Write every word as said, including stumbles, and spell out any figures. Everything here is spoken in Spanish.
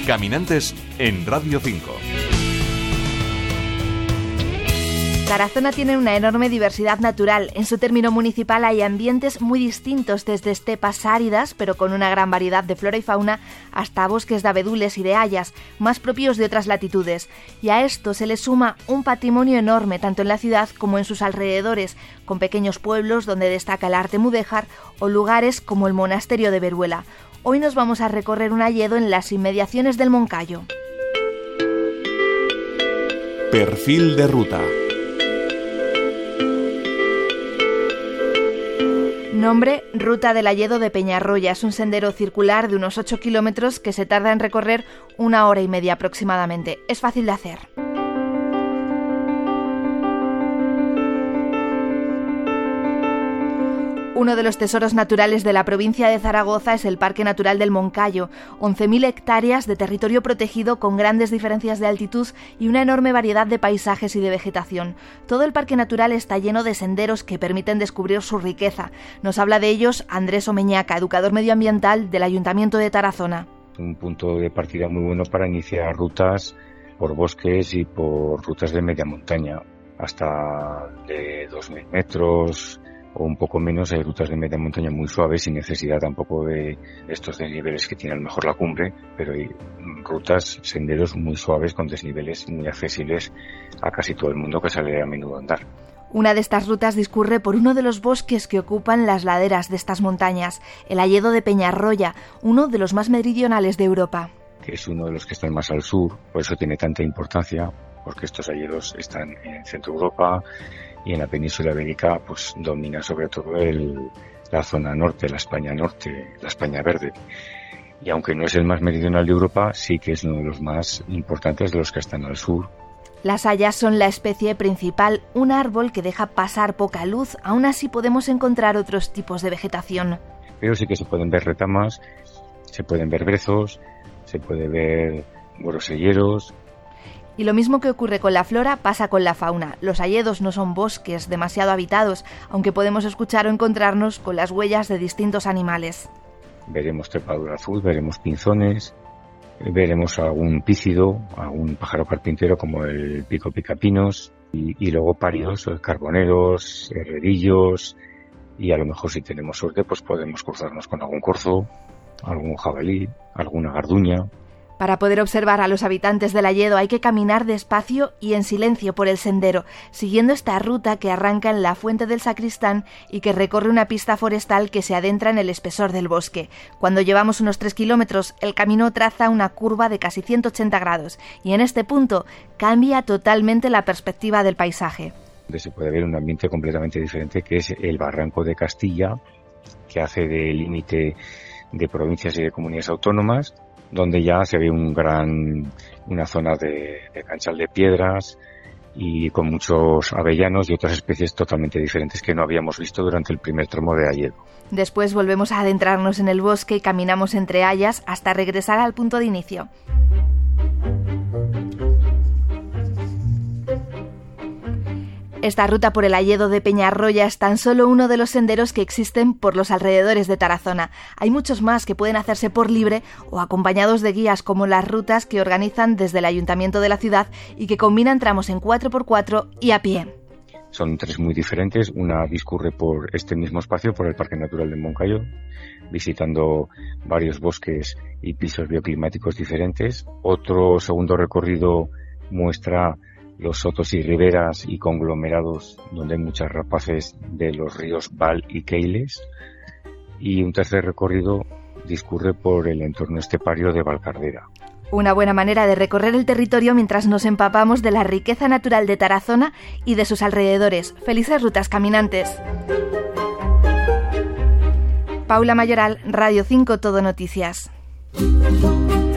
Caminantes en Radio cinco. Tarazona tiene una enorme diversidad natural. En su término municipal hay ambientes muy distintos, desde estepas áridas, pero con una gran variedad de flora y fauna, hasta bosques de abedules y de hayas, más propios de otras latitudes. Y a esto se le suma un patrimonio enorme, tanto en la ciudad como en sus alrededores, con pequeños pueblos donde destaca el arte mudéjar o lugares como el monasterio de Veruela. Hoy nos vamos a recorrer un hayedo en las inmediaciones del Moncayo. Perfil de ruta. Nombre: Ruta del Hayedo de Peñarroya. Es un sendero circular de unos ocho kilómetros que se tarda en recorrer una hora y media aproximadamente. Es fácil de hacer. Uno de los tesoros naturales de la provincia de Zaragoza es el Parque Natural del Moncayo, once mil hectáreas de territorio protegido con grandes diferencias de altitud y una enorme variedad de paisajes y de vegetación. Todo el parque natural está lleno de senderos que permiten descubrir su riqueza. Nos habla de ellos Andrés Omeñaca, educador medioambiental del Ayuntamiento de Tarazona. Un punto de partida muy bueno para iniciar rutas por bosques y por rutas de media montaña, hasta de dos mil metros... o un poco menos. Hay rutas de media montaña muy suaves, sin necesidad tampoco de estos desniveles que tienen mejor la cumbre, pero hay rutas, senderos muy suaves con desniveles muy accesibles a casi todo el mundo que sale a menudo a andar. Una de estas rutas discurre por uno de los bosques que ocupan las laderas de estas montañas, el Hayedo de Peñarroya, uno de los más meridionales de Europa. Que es uno de los que están más al sur, por eso tiene tanta importancia, porque estos hayedos están en Centro Europa, y en la península ibérica pues domina sobre todo el, la zona norte, la España norte, la España verde. Y aunque no es el más meridional de Europa, sí que es uno de los más importantes de los que están al sur. Las hayas son la especie principal, un árbol que deja pasar poca luz, aún así podemos encontrar otros tipos de vegetación. Pero sí que se pueden ver retamas, se pueden ver brezos, se puede ver groselleros. Y lo mismo que ocurre con la flora pasa con la fauna. Los hayedos no son bosques demasiado habitados, aunque podemos escuchar o encontrarnos con las huellas de distintos animales. Veremos trepadura azul, veremos pinzones, veremos algún pícido, algún pájaro carpintero como el pico picapinos, y, y luego páridos, carboneros, herrerillos, y a lo mejor si tenemos suerte pues podemos cruzarnos con algún corzo, algún jabalí, alguna garduña. Para poder observar a los habitantes del hayedo hay que caminar despacio y en silencio por el sendero, siguiendo esta ruta que arranca en la Fuente del Sacristán y que recorre una pista forestal que se adentra en el espesor del bosque. Cuando llevamos unos tres kilómetros, el camino traza una curva de casi ciento ochenta grados y en este punto cambia totalmente la perspectiva del paisaje. Donde se puede ver un ambiente completamente diferente, que es el Barranco de Castilla, que hace de límite de provincias y de comunidades autónomas, donde ya se ve un gran, una zona de, de canchal de piedras y con muchos avellanos y otras especies totalmente diferentes que no habíamos visto durante el primer tramo de hayedo. Después volvemos a adentrarnos en el bosque y caminamos entre hayas hasta regresar al punto de inicio. Esta ruta por el hayedo de Peñarroya es tan solo uno de los senderos que existen por los alrededores de Tarazona. Hay muchos más que pueden hacerse por libre o acompañados de guías, como las rutas que organizan desde el Ayuntamiento de la ciudad y que combinan tramos en cuatro por cuatro y a pie. Son tres muy diferentes. Una discurre por este mismo espacio, por el Parque Natural del Moncayo, visitando varios bosques y pisos bioclimáticos diferentes. Otro segundo recorrido muestra los sotos y riberas y conglomerados donde hay muchas rapaces de los ríos Val y Keiles, y un tercer recorrido discurre por el entorno estepario de Valcardera. Una buena manera de recorrer el territorio mientras nos empapamos de la riqueza natural de Tarazona y de sus alrededores. ¡Felices rutas, caminantes! Paula Mayoral, Radio cinco Todo Noticias.